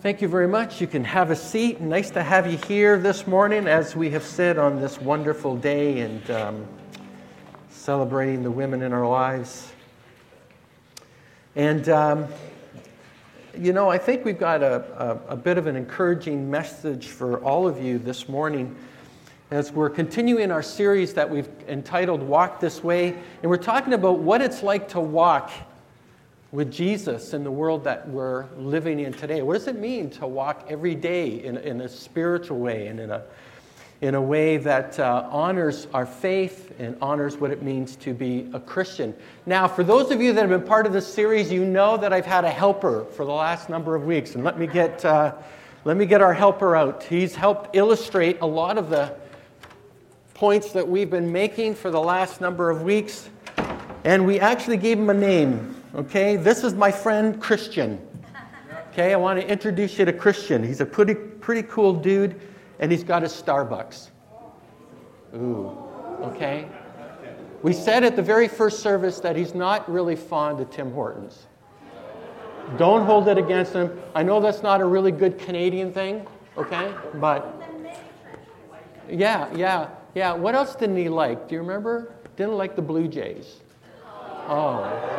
Thank you very much. You can have a seat. Nice to have you here this morning, as we have said, on this wonderful day and celebrating the women in our lives. And, I think we've got a bit of an encouraging message for all of you this morning as we're continuing our series that we've entitled Walk This Way. And we're talking about what it's like to walk with Jesus in the world that we're living in today. What does it mean to walk every day in a spiritual way and in a way that honors our faith and honors what it means to be a Christian? Now, for those of you that have been part of this series, you know that I've had a helper for the last number of weeks. And let me get our helper out. He's helped illustrate a lot of the points that we've been making for the last number of weeks. And we actually gave him a name. Okay, this is my friend Christian. Okay, I want to introduce you to Christian. He's a pretty cool dude, and he's got his Starbucks. Ooh, okay. We said at the very first service that he's not really fond of Tim Hortons. Don't hold it against him. I know that's not a really good Canadian thing, okay? But yeah. What else didn't he like? Do you remember? Didn't like the Blue Jays. Oh,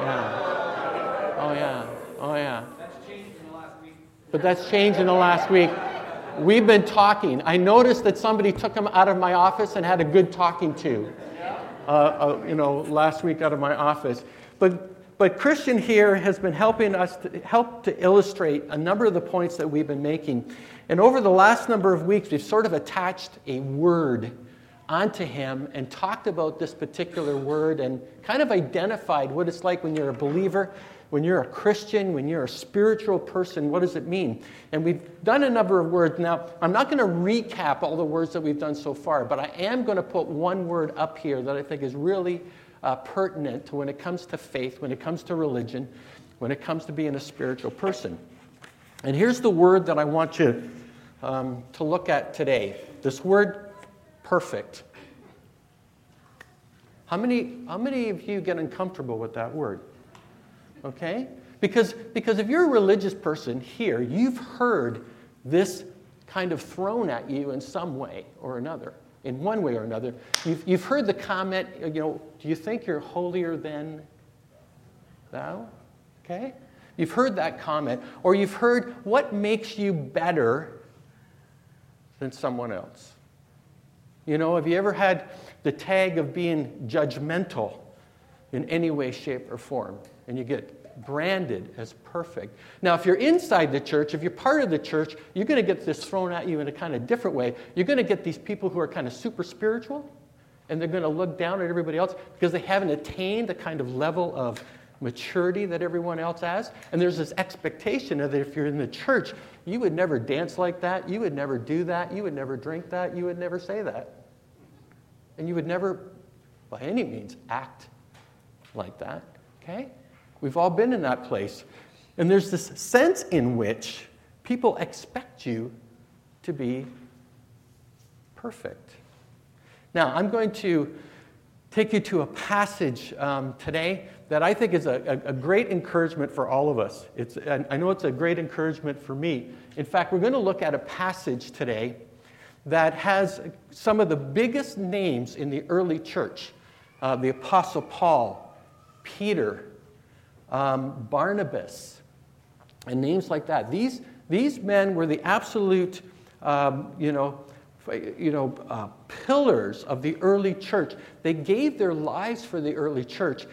yeah. That's changed in the last week. But that's changed in the last week. We've been talking. I noticed that somebody took him out of my office and had a good talking to. Last week out of my office. But Christian here has been helping us to illustrate a number of the points that we've been making. And over the last number of weeks, we've sort of attached a word onto him and talked about this particular word and kind of identified what it's like when you're a believer, when you're a Christian, when you're a spiritual person. What does it mean? And we've done a number of words. Now, I'm not going to recap all the words that we've done so far, but I am going to put one word up here that I think is really pertinent to when it comes to faith, when it comes to religion, when it comes to being a spiritual person. And here's the word that I want you to look at today. This word, perfect. How many of you get uncomfortable with that word? Okay? Because if you're a religious person here, you've heard this kind of thrown at you in some way or another, in one way or another. You've heard the comment, do you think you're holier than thou? Okay? You've heard that comment. Or you've heard, what makes you better than someone else? Have you ever had the tag of being judgmental in any way, shape, or form? And you get branded as perfect. Now, if you're inside the church, if you're part of the church, you're going to get this thrown at you in a kind of different way. You're going to get these people who are kind of super spiritual, and they're going to look down at everybody else because they haven't attained the kind of level of maturity that everyone else has. And there's this expectation that if you're in the church, you would never dance like that, you would never do that, you would never drink that, you would never say that. And you would never, by any means, act like that, okay? We've all been in that place. And there's this sense in which people expect you to be perfect. Now, I'm going to take you to a passage today that I think is a great encouragement for all of us. I know it's a great encouragement for me. In fact, we're going to look at a passage today that has some of the biggest names in the early church. The Apostle Paul, Peter, Barnabas, and names like that. These men were the absolute, pillars of the early church. They gave their lives for the early church.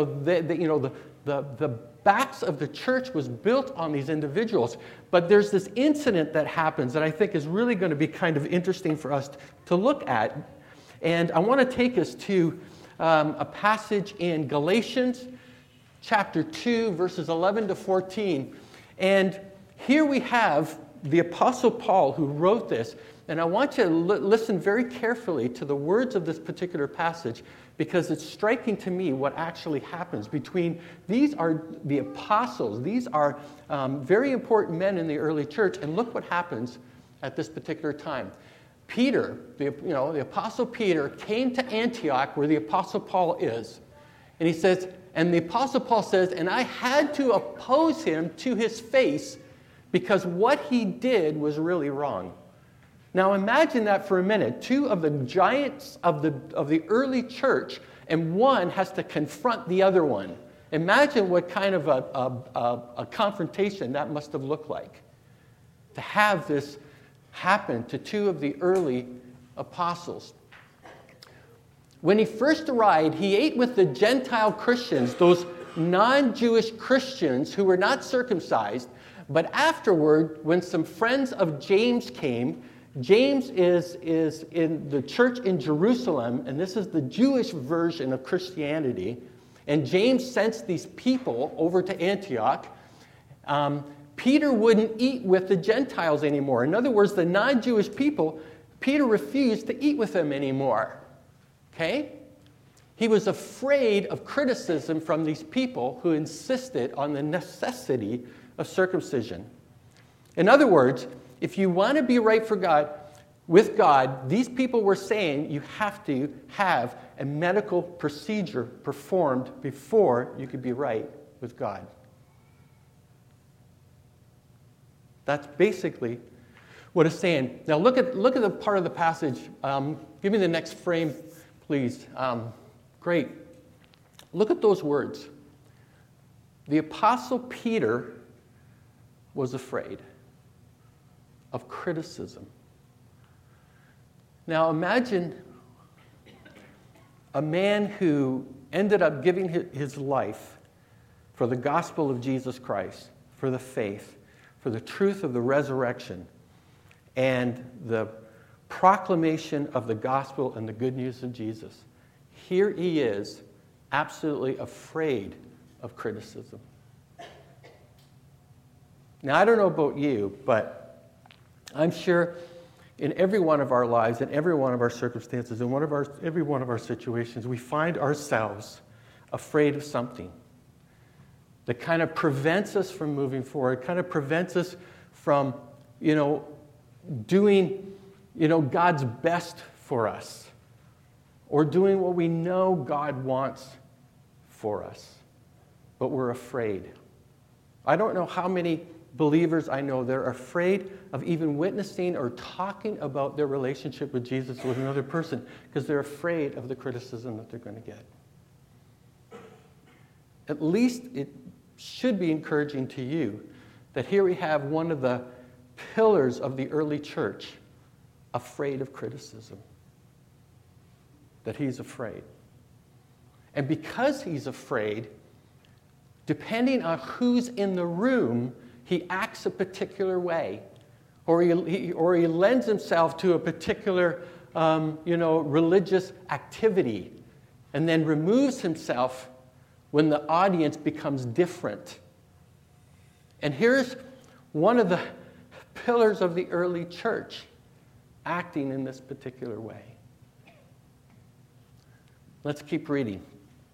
The backs of the church was built on these individuals. But there's this incident that happens that I think is really going to be kind of interesting for us to look at. And I want to take us to a passage in Galatians chapter 2, verses 11 to 14. And here we have the Apostle Paul who wrote this. And I want you to listen very carefully to the words of this particular passage, because it's striking to me what actually happens between, these are the apostles, these are very important men in the early church, and look what happens at this particular time. Peter, the Apostle Peter, came to Antioch where the Apostle Paul is, and he says, and the Apostle Paul says, and I had to oppose him to his face because what he did was really wrong. Now imagine that for a minute. Two of the giants of the early church, and one has to confront the other one. Imagine what kind of a confrontation that must have looked like. To have this happen to two of the early apostles. When he first arrived, he ate with the Gentile Christians, those non-Jewish Christians who were not circumcised. But afterward, when some friends of James came, James is in the church in Jerusalem, and this is the Jewish version of Christianity. And James sent these people over to Antioch. Peter wouldn't eat with the Gentiles anymore. In other words, the non-Jewish people, Peter refused to eat with them anymore. Okay? He was afraid of criticism from these people who insisted on the necessity of circumcision. In other words, if you want to be right with God, these people were saying you have to have a medical procedure performed before you could be right with God. That's basically what it's saying. Now look at the part of the passage. Give me the next frame, please. Great. Look at those words. The Apostle Peter was afraid of criticism. Now imagine a man who ended up giving his life for the gospel of Jesus Christ, for the faith, for the truth of the resurrection, and the proclamation of the gospel and the good news of Jesus. Here he is, absolutely afraid of criticism. Now, I don't know about you, but I'm sure in every one of our lives, in every one of our circumstances, in every one of our situations, we find ourselves afraid of something that kind of prevents us from moving forward, kind of prevents us from, doing, God's best for us, or doing what we know God wants for us, but we're afraid. I don't know how many believers I know that are afraid of even witnessing or talking about their relationship with Jesus with another person because they're afraid of the criticism that they're going to get. At least it should be encouraging to you that here we have one of the pillars of the early church afraid of criticism. That he's afraid. And because he's afraid, depending on who's in the room, he acts a particular way, or he lends himself to a particular, religious activity, and then removes himself when the audience becomes different. And here's one of the pillars of the early church acting in this particular way. Let's keep reading.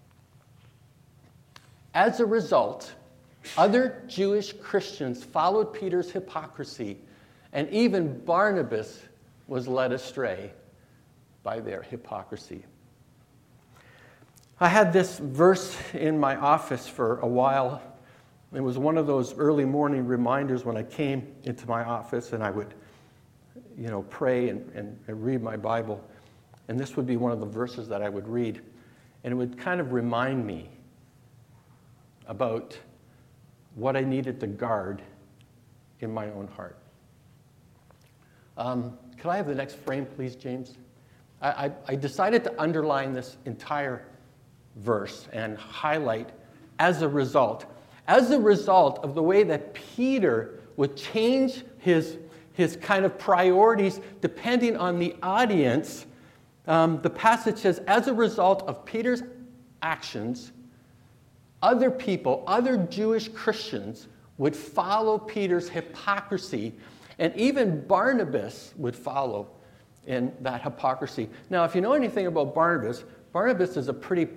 As a result, other Jewish Christians followed Peter's hypocrisy, and even Barnabas was led astray by their hypocrisy. I had this verse in my office for a while. It was one of those early morning reminders when I came into my office and I would, pray and read my Bible. And this would be one of the verses that I would read. And it would kind of remind me about what I needed to guard in my own heart. Could I have the next frame, please, James? I decided to underline this entire verse and highlight as a result of the way that Peter would change his kind of priorities depending on the audience. The passage says, as a result of Peter's actions, other people, other Jewish Christians would follow Peter's hypocrisy, and even Barnabas would follow in that hypocrisy. Now, if you know anything about Barnabas is a pretty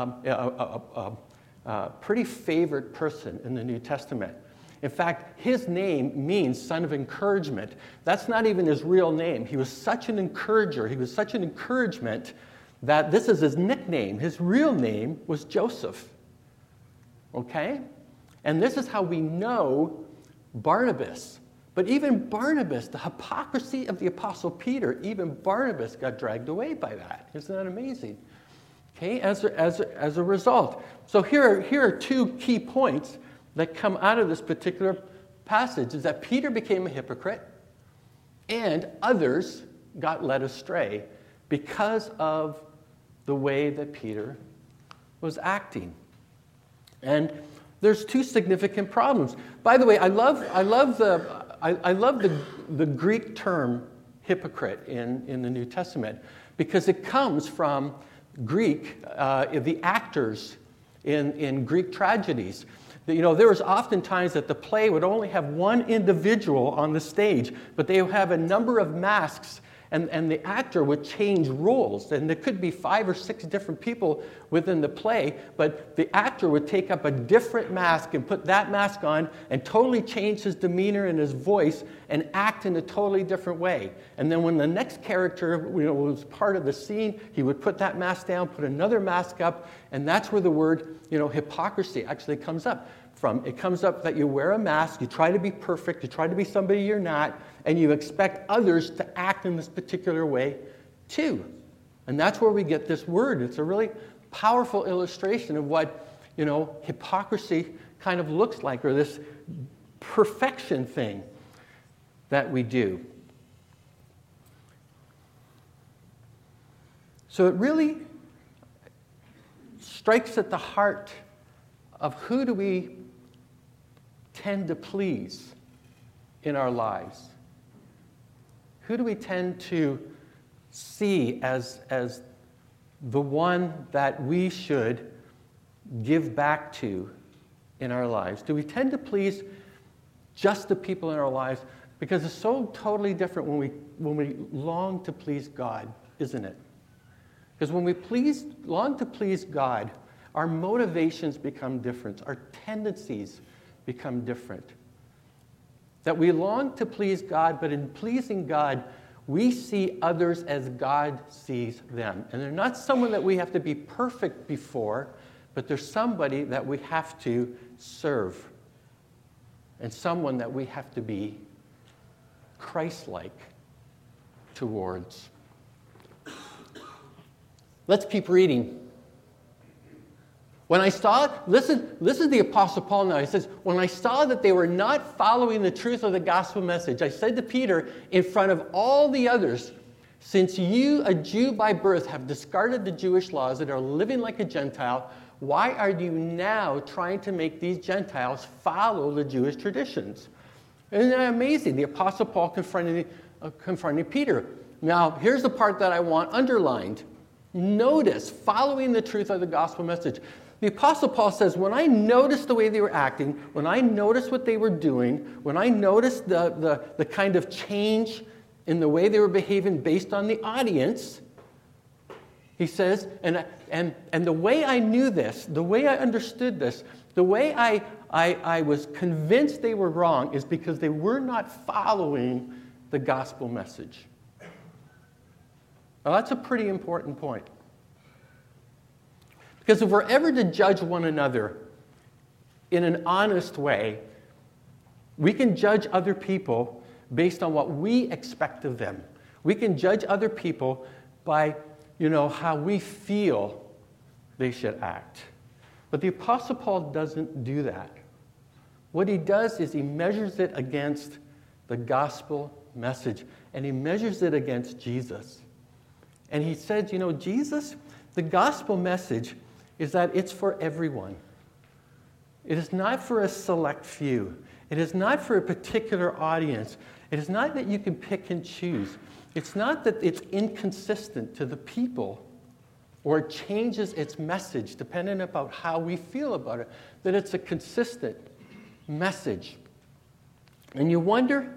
favored person in the New Testament. In fact, his name means son of encouragement. That's not even his real name. He was such an encourager. He was such an encouragement that this is his nickname. His real name was Joseph. Okay? And this is how we know Barnabas. But even Barnabas, the hypocrisy of the Apostle Peter, even Barnabas got dragged away by that. Isn't that amazing? Okay, as a result. So here are two key points that come out of this particular passage, is that Peter became a hypocrite and others got led astray because of the way that Peter was acting. And there's two significant problems. By the way, I love the Greek term hypocrite in the New Testament, because it comes from Greek, the actors in Greek tragedies. There was often times that the play would only have one individual on the stage, but they would have a number of masks, and the actor would change roles. And there could be 5 or 6 different people within the play, but the actor would take up a different mask and put that mask on and totally change his demeanor and his voice and act in a totally different way. And then when the next character was part of the scene, he would put that mask down, put another mask up, and that's where the word hypocrisy actually comes up from. It comes up that you wear a mask, you try to be perfect, you try to be somebody you're not, and you expect others to act in this particular way too. And that's where we get this word. It's a really powerful illustration of what, hypocrisy kind of looks like, or this perfection thing that we do. So it really strikes at the heart of who do we tend to please in our lives? Who do we tend to see as the one that we should give back to in our lives? Do we tend to please just the people in our lives? Because it's so totally different when we long to please God, isn't it? Because when we long to please God, our motivations become different. Our tendencies become different. That we long to please God, but in pleasing God, we see others as God sees them. And they're not someone that we have to be perfect before, but they're somebody that we have to serve. And someone that we have to be Christ-like towards. Let's keep reading. When I saw, listen to the Apostle Paul now. He says, when I saw that they were not following the truth of the gospel message, I said to Peter in front of all the others, since you, a Jew by birth, have discarded the Jewish laws and are living like a Gentile, why are you now trying to make these Gentiles follow the Jewish traditions? Isn't that amazing? The Apostle Paul confronting Peter. Now, here's the part that I want underlined. Notice, following the truth of the gospel message. The Apostle Paul says, when I noticed the way they were acting, when I noticed what they were doing, when I noticed the kind of change in the way they were behaving based on the audience, he says, and the way I knew this, the way I understood this, the way I was convinced they were wrong is because they were not following the gospel message. Now, that's a pretty important point. Because if we're ever to judge one another in an honest way, we can judge other people based on what we expect of them. We can judge other people by, how we feel they should act. But the Apostle Paul doesn't do that. What he does is he measures it against the gospel message, and he measures it against Jesus. And he said, Jesus, the gospel message is that it's for everyone. It is not for a select few. It is not for a particular audience. It is not that you can pick and choose. It's not that it's inconsistent to the people or it changes its message depending about how we feel about it, that it's a consistent message. And you wonder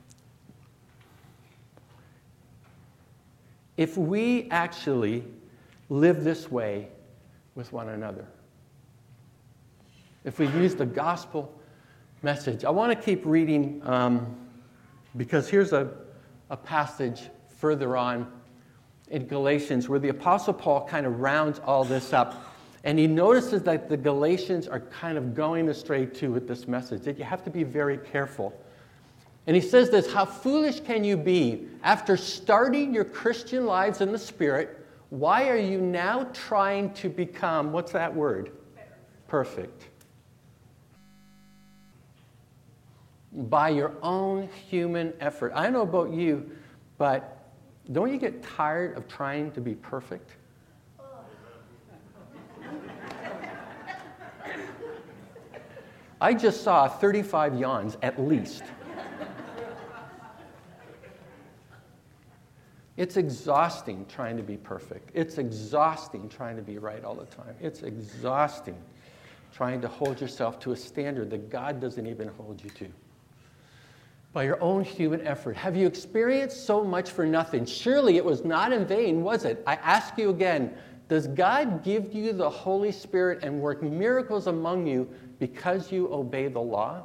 if we actually live this way with one another. If we use the gospel message. I want to keep reading because here's a passage further on in Galatians where the Apostle Paul kind of rounds all this up. And he notices that the Galatians are kind of going astray too with this message, that you have to be very careful. And he says this, how foolish can you be? After starting your Christian lives in the Spirit, why are you now trying to become, what's that word? Perfect. By your own human effort. I don't know about you, but don't you get tired of trying to be perfect? I just saw 35 yawns at least. It's exhausting trying to be perfect. It's exhausting trying to be right all the time. It's exhausting trying to hold yourself to a standard that God doesn't even hold you to. By your own human effort. Have you experienced so much for nothing? Surely it was not in vain, was it? I ask you again, does God give you the Holy Spirit and work miracles among you because you obey the law?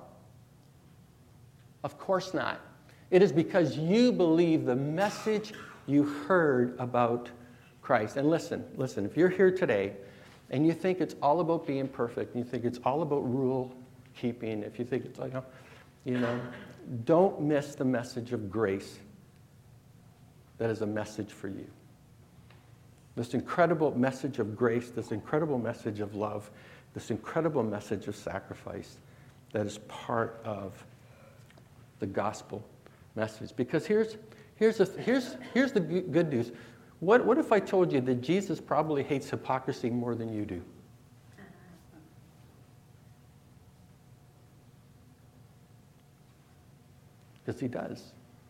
Of course not. It is because you believe the message you heard about Christ. And listen, if you're here today and you think it's all about being perfect, and you think it's all about rule keeping, if you think it's like, don't miss the message of grace that is a message for you. This incredible message of grace, this incredible message of love, this incredible message of sacrifice that is part of the gospel message. Because here's the good news. What if I told you that Jesus probably hates hypocrisy more than you do? Because he does.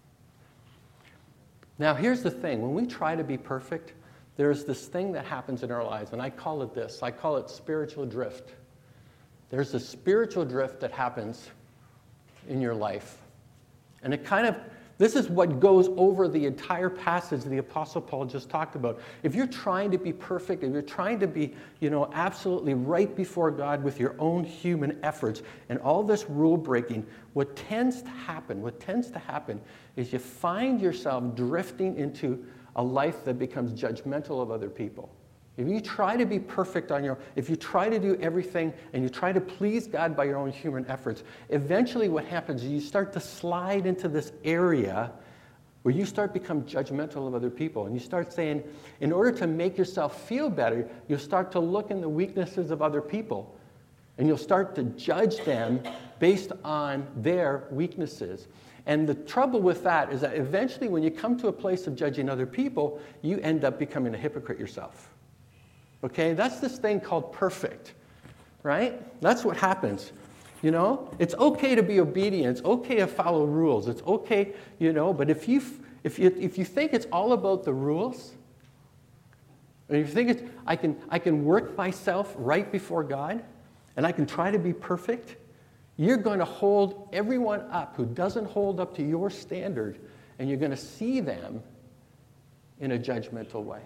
Now, here's the thing. When we try to be perfect, there's this thing that happens in our lives, and I call it this. I call it spiritual drift. There's a spiritual drift that happens in your life. And this is what goes over the entire passage the Apostle Paul just talked about. If you're trying to be perfect, if you're trying to be, absolutely right before God with your own human efforts and all this rule breaking, what tends to happen is you find yourself drifting into a life that becomes judgmental of other people. If you try to be perfect if you try to do everything and you try to please God by your own human efforts, eventually what happens is you start to slide into this area where you start to become judgmental of other people. And you start saying, in order to make yourself feel better, you'll start to look in the weaknesses of other people. And you'll start to judge them based on their weaknesses. And the trouble with that is that eventually when you come to a place of judging other people, you end up becoming a hypocrite yourself. Okay, that's this thing called perfect, right? That's what happens. It's okay to be obedient. It's okay to follow rules. It's okay, but if you think it's all about the rules, and if you think I can work myself right before God, and I can try to be perfect, you're going to hold everyone up who doesn't hold up to your standard, and you're going to see them in a judgmental way.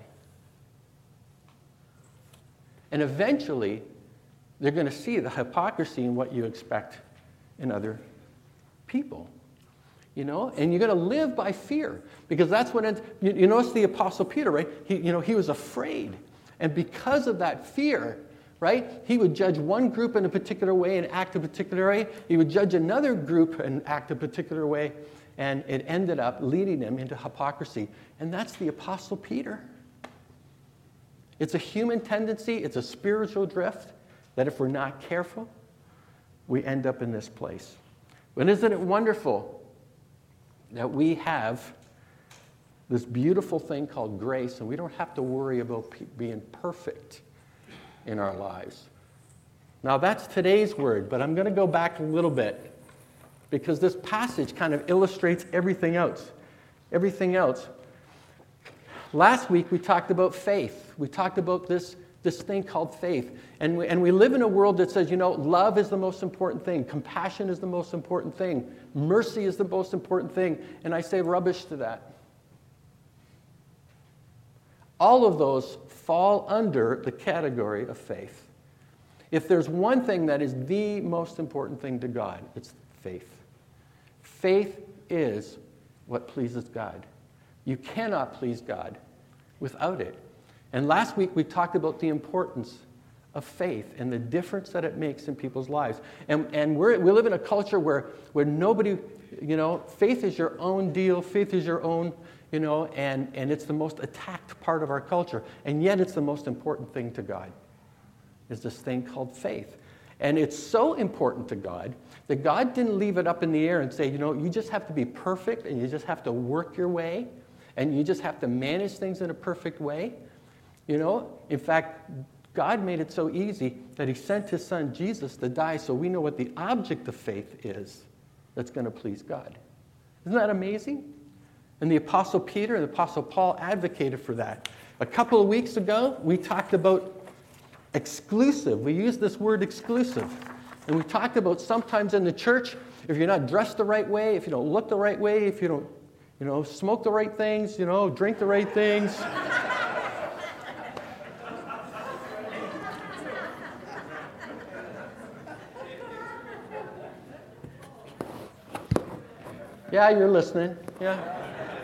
And eventually, they're going to see the hypocrisy in what you expect in other people. And you're going to live by fear. Because that's what you notice the Apostle Peter, right? He was afraid. And because of that fear, right, he would judge one group in a particular way and act a particular way. He would judge another group and act a particular way. And it ended up leading him into hypocrisy. And that's the Apostle Peter. It's a human tendency, it's a spiritual drift that if we're not careful, we end up in this place. But isn't it wonderful that we have this beautiful thing called grace and we don't have to worry about being perfect in our lives? Now that's today's word, but I'm going to go back a little bit because this passage kind of illustrates everything else. Last week we talked about faith. We talked about this thing called faith. And we live in a world that says, love is the most important thing. Compassion is the most important thing. Mercy is the most important thing. And I say rubbish to that. All of those fall under the category of faith. If there's one thing that is the most important thing to God, it's faith. Faith is what pleases God. You cannot please God without it. And last week we talked about the importance of faith and the difference that it makes in people's lives. And we live in a culture where nobody, faith is your own deal, faith is your own, and it's the most attacked part of our culture. And yet it's the most important thing to God, is this thing called faith. And it's so important to God that God didn't leave it up in the air and say, you just have to be perfect and you just have to work your way and you just have to manage things in a perfect way. In fact, God made it so easy that he sent his son Jesus to die so we know what the object of faith is that's going to please God. Isn't that amazing? And the Apostle Peter and the Apostle Paul advocated for that. A couple of weeks ago, we talked about exclusive. We used this word exclusive. And we talked about sometimes in the church, if you're not dressed the right way, if you don't look the right way, if you don't, smoke the right things, drink the right things. Yeah, you're listening. Yeah.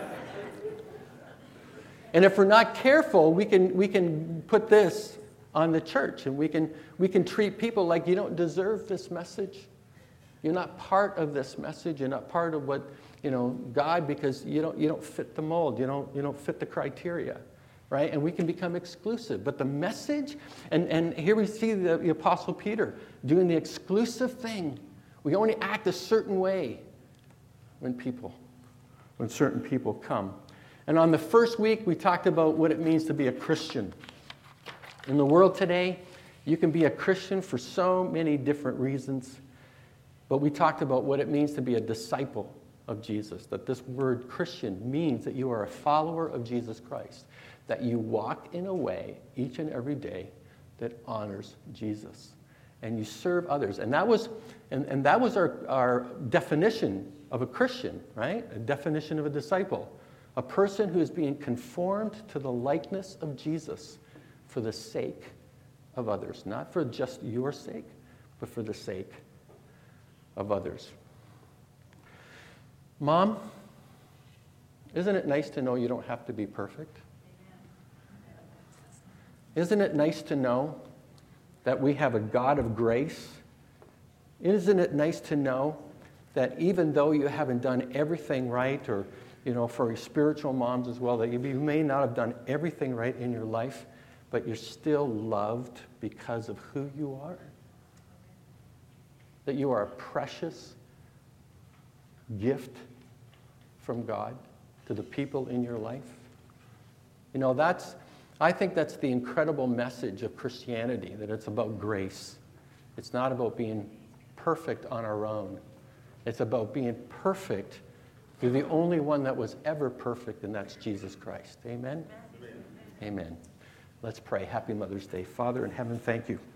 And if we're not careful, we can put this on the church, and we can treat people like you don't deserve this message. You're not part of this message. You're not part of what God, because you don't fit the mold. You don't fit the criteria, right? And we can become exclusive. But the message, and here we see the Apostle Peter doing the exclusive thing. We only act a certain way when certain people come. And on the first week, we talked about what it means to be a Christian. In the world today, you can be a Christian for so many different reasons. But we talked about what it means to be a disciple of Jesus, that this word Christian means that you are a follower of Jesus Christ, that you walk in a way each and every day that honors Jesus, and you serve others. And that was our definition of a Christian, right? A definition of a disciple. A person who is being conformed to the likeness of Jesus for the sake of others. Not for just your sake, but for the sake of others. Mom, isn't it nice to know you don't have to be perfect? Isn't it nice to know that we have a God of grace? Isn't it nice to know that even though you haven't done everything right, or for your spiritual moms as well, that you may not have done everything right in your life, but you're still loved because of who you are? That you are a precious gift from God to the people in your life? I think that's the incredible message of Christianity, that it's about grace. It's not about being perfect on our own. It's about being perfect through the only one that was ever perfect, and that's Jesus Christ. Amen? Amen. Amen. Let's pray. Happy Mother's Day. Father in heaven, thank you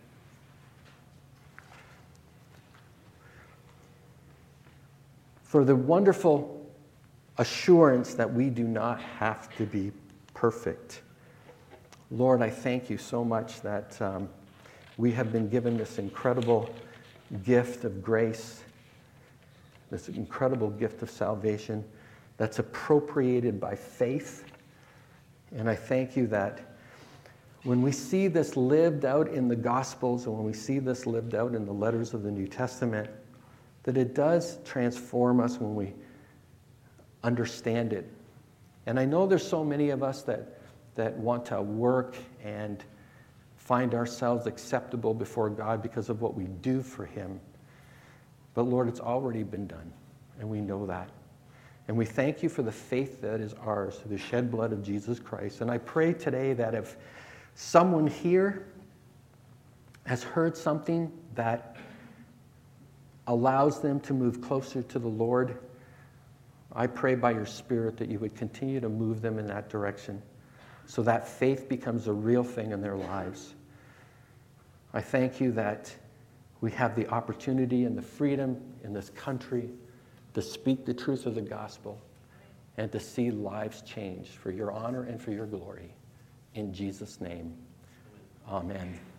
for the wonderful assurance that we do not have to be perfect. Lord, I thank you so much that we have been given this incredible gift of grace, this incredible gift of salvation that's appropriated by faith. And I thank you that when we see this lived out in the Gospels, and when we see this lived out in the letters of the New Testament, that it does transform us when we understand it. And I know there's so many of us that want to work and find ourselves acceptable before God because of what we do for Him. But Lord, it's already been done, and we know that. And we thank you for the faith that is ours through the shed blood of Jesus Christ. And I pray today that if someone here has heard something that allows them to move closer to the Lord, I pray by your Spirit that you would continue to move them in that direction so that faith becomes a real thing in their lives. I thank you that we have the opportunity and the freedom in this country to speak the truth of the gospel and to see lives changed for your honor and for your glory. In Jesus' name, amen.